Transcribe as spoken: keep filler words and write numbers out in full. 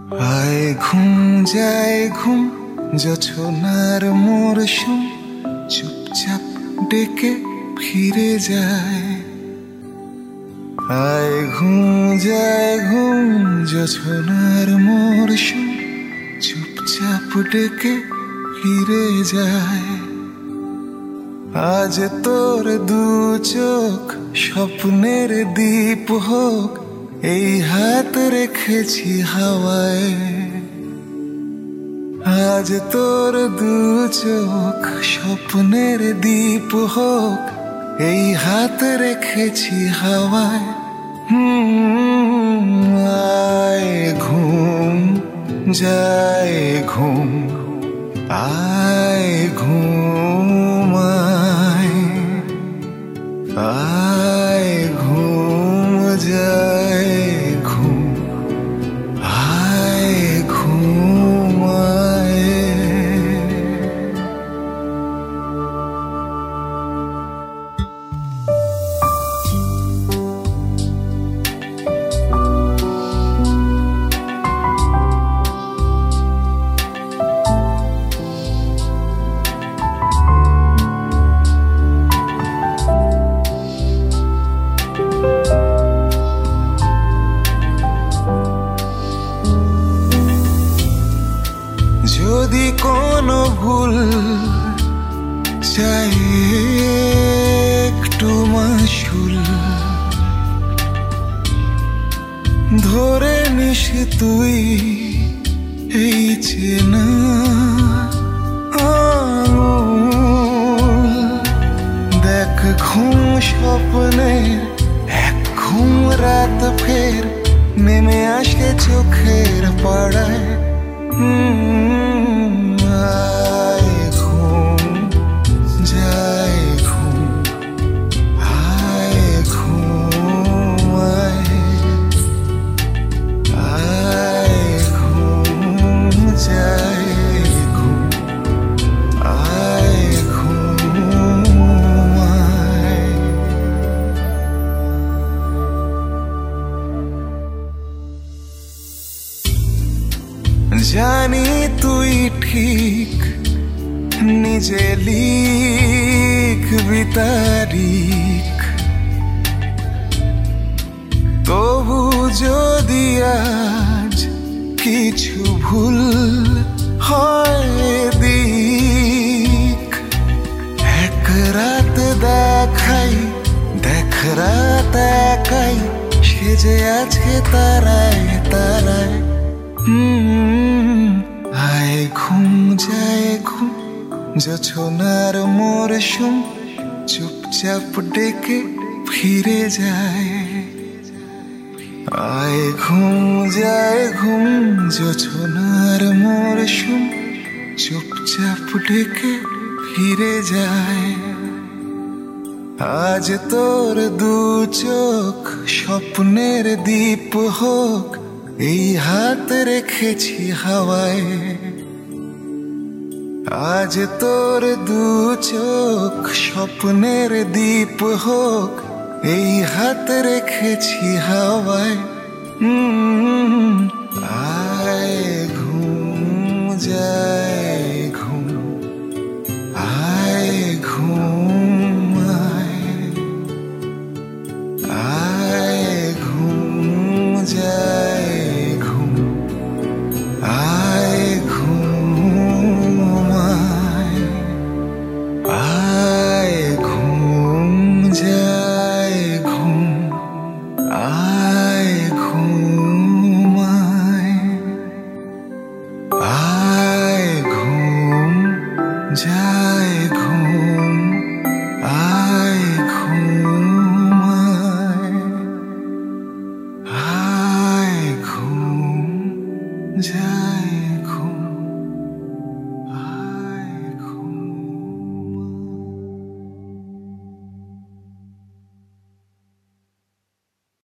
আয় ঘুম যায় ঘুম জোছনার মরশুম চুপচাপ ডেকে ফিরে যায়। আয় ঘুম যায় ঘুম জোছনার মরশুম চুপচাপ ডেকে ফিরে যায়। আজ তোর দু চোখ স্বপ্নের দ্বীপ হোক, এই হাত রেখেছি হাওয়ায়। আজ তোর দু চোখ স্বপ্নের দ্বীপ হোক, এই হাত রেখেছি হাওয়ায়। হুম আয় ঘুম যায় ঘুম আয় ঘুম আয় আয় ঘুম যায় ঘুম আয় ঘুম আয়। যদি কোনো ভুল চাই একটু মাশুল, ধরে নিস তুই এই চেনা আঙুল। দেখ ঘুম স্বপ্নের এক ঘুম রাত ফের নেমে আসে চোখের পাড়ায়। আয় ঘুম যায় ঘুম আয় ঘুম আয় আয় ঘুম যায় ঘুম আয় ঘুম আয়। জানি তুই ঠিক নিজে লিখবি তারিখ, তবু যদি আজ কিছু ভুল হয় দিক। এক রাত দেখাই দেখ রাত একাই সেজে আছে তারায় তারায়। হুম আয় ঘুম যায় ঘুম জোছনার মরশুম চুপচাপ ডেকে ফিরে যায়। আয় ঘুম যায় ঘুম জোছনার মরশুম চুপচাপ ডেকে ফিরে যায়। আজ তোর দু চোখ স্বপ্নের দ্বীপ হোক, এই হাত রেখেছি হাওয়ায়। আজ তোর দু চোখ স্বপ্নের দ্বীপ হোক, এই হাত রেখেছি হাওয়ায়। হুম আয় ঘুম যায় ঘুম আয় ঘুম আয় আয় ঘুম যায় ঘুম আয় ঘুম আয় আয় ঘুম যায় ঘুম আয় ঘুম আয় আয় ঘুম যায় ঘুম আয় ঘুম আয় আয় ঘুম যায়।